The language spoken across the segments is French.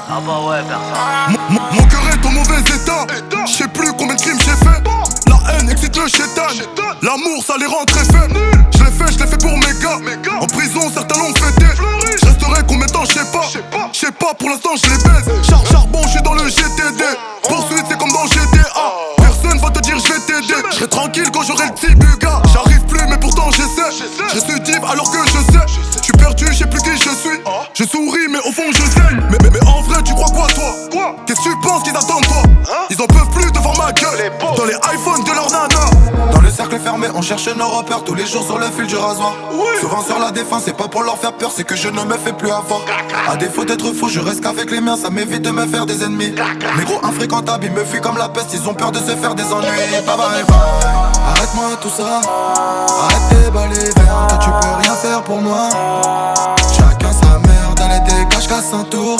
Ah bah ouais, personne. Mon cœur est en mauvais état. Je sais plus combien de crimes j'ai fait. La haine excite le chétan. L'amour ça les rend très faibles. Je l'ai fait pour mes gars. En prison certains l'ont fêté. Je resterai combien de temps, je sais pas, pour l'instant je les baise. Charbon, je suis dans le GTD. Poursuite c'est comme dans GTA. Personne va te dire je vais t'aider. Je serai tranquille quand j'aurai le petit buga. J'arrive plus mais pourtant j'essaie. Je reste div alors que je sais. Je suis perdu, je sais plus qui je suis. Je souris mais au fond je saigne. Mais en vrai tu crois quoi toi? Qu'est-ce que tu penses qu'ils attendent toi? Ils en peuvent plus devant ma gueule. Dans les iPhones de leur nana. Dans le cercle fermé, on cherche nos repères tous les jours sur le fil du rasoir. Souvent sur la défense, c'est pas pour leur faire peur, c'est que je ne me fais plus avoir. À défaut d'être fou, je reste qu'avec les miens, ça m'évite de me faire des ennemis. Les gros infréquentables, ils me fuient comme la peste, ils ont peur de se faire des ennuis. Bye bye bye. Arrête-moi tout ça, arrête tes balais verts, toi tu peux rien faire pour moi. Chacun sa merde, allez dégage, casse un tour.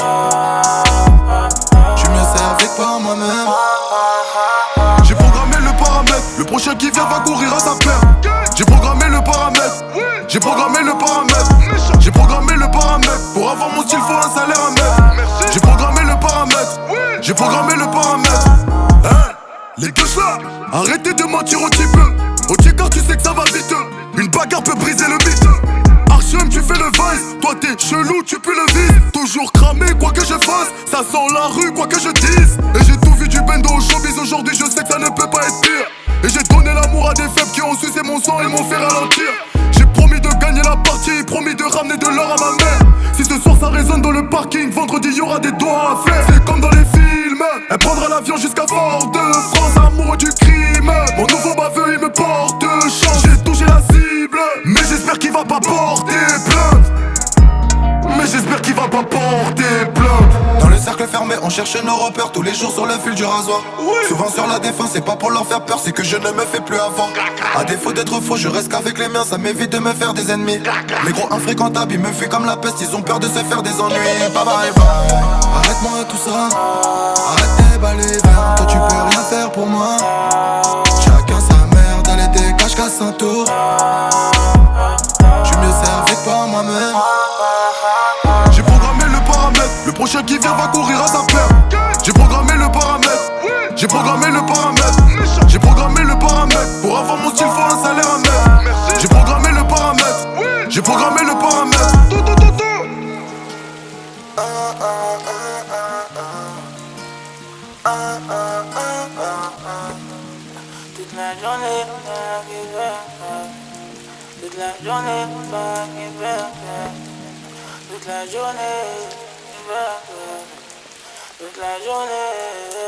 Je me servais que par moi-même. J'ai programmé le paramètre. Le prochain qui vient va courir à sa paire. J'ai programmé le paramètre. J'ai programmé le paramètre. J'ai programmé le paramètre. Pour avoir mon style faut un salaire à mettre. J'ai programmé le paramètre. J'ai programmé le paramètre. Hein? Les deux là, arrêtez de mentir au type. Au car tu sais que ça va vite. Une bagarre peut briser le beat. Archem tu fais le vice. Toi t'es chelou tu pues le vice. Toujours cramé quoi que je fasse. Ça sent la rue quoi que je dise. Et j'ai tout vu du bendo au showbiz. Aujourd'hui je sais que ça ne peut pas être pire. Et j'ai donné l'amour à des faibles qui ont sucé mon sang et m'ont fait ralentir. J'ai promis de gagner la partie, promis de ramener de l'or à ma mère. Si ce soir ça résonne dans le parking, vendredi y'aura des doigts à faire. C'est comme dans les films, elle prendra l'avion jusqu'à Fort-de-France, amoureux du crime. Mon nouveau baveux il me porte chance. J'ai touché la cible, mais j'espère qu'il va pas porter plainte. Mais j'espère qu'il va pas porter plainte. Dans le cercle fermé, on cherche nos repères tous les jours sur le fil du rasoir. Souvent sur la défense, c'est pas pour leur faire peur, c'est que je ne me fais plus avoir. À défaut d'être faux, je reste qu'avec les miens, ça m'évite de me faire des ennemis. Les gros infréquentables, ils me fuient comme la peste, ils ont peur de se faire des ennuis. Bye bye bye. Arrête-moi tout ça, arrête tes balais verts, toi tu peux rien faire pour moi. Chacun sa merde, allez dégage, casse un tour. Je me servais que par moi-même. J'ai programmé le paramètre. Le prochain qui vient va courir à sa paire. J'ai programmé le paramètre. J'ai programmé le paramètre. J'ai programmé le paramètre. Pour avoir mon style faut un salaire à mettre. J'ai programmé le paramètre. J'ai programmé le paramètre. Toute la journée, toute la journée, toute la journée, toute la journée.